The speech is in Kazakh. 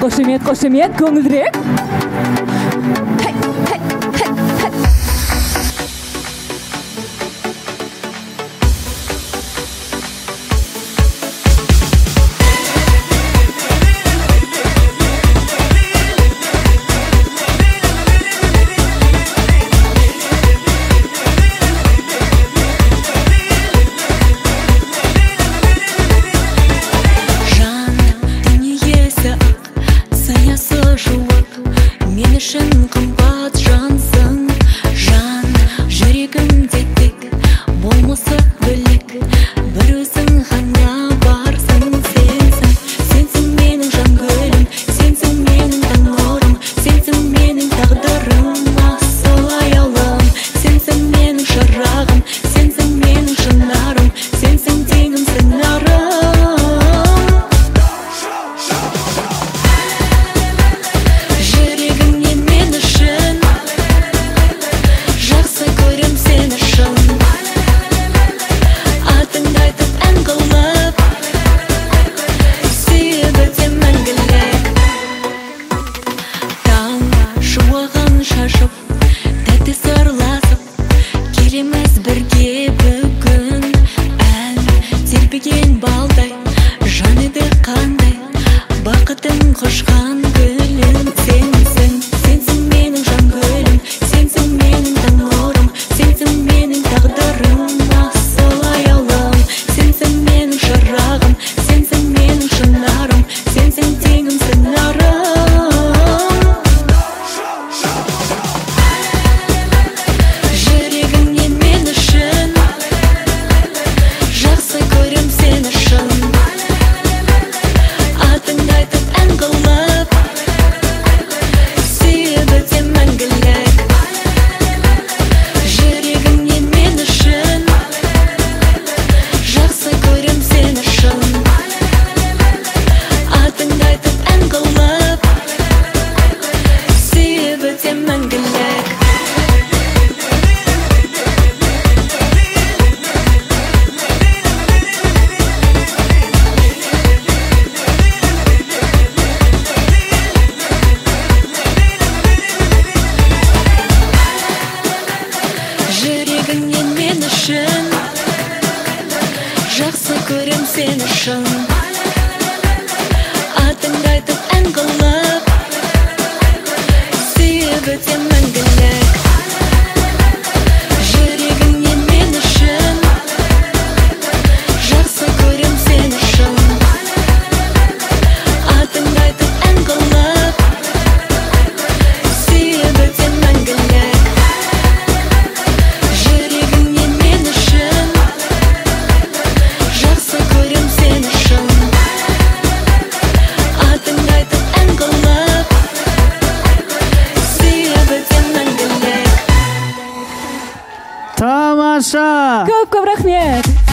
қошемет көңілдірек. Қымбат жансың, жан жүрегімде тек болмысы бөлек, бір өзің ғана барсың. Сенсің менің жан гүлім, сенсің менің таңырым, сенсің менің тағдырым, асыл аялым. Сенсің менің шырағым, сенсің менің шынарым, сенсің теңім сыңарым. Шашып, тәтті сырласып, келеміз бірге бүгін. Ән тербеген балдай, жан еді қандай, бақытын құшқан гүлім. Сенсің менің жан гүлім, сенсің менің таңырым, сенсің менің тағдырым, асыл аялым. Сенсің менің шырағым, сенсің менің шынарым, сенсің теңім сыңарым. Жүрегіңнен мен үшін жақсы көрем сені шын. Атыңды айтып ән қылып, сүйіп өтем мәңгілік. Жүрегіңнен мен үшін жақсы көрем сені шын. Атыңды айтып ән қылып, сүйіп өтем мәңгілік. Тамаша! Көп рахмет!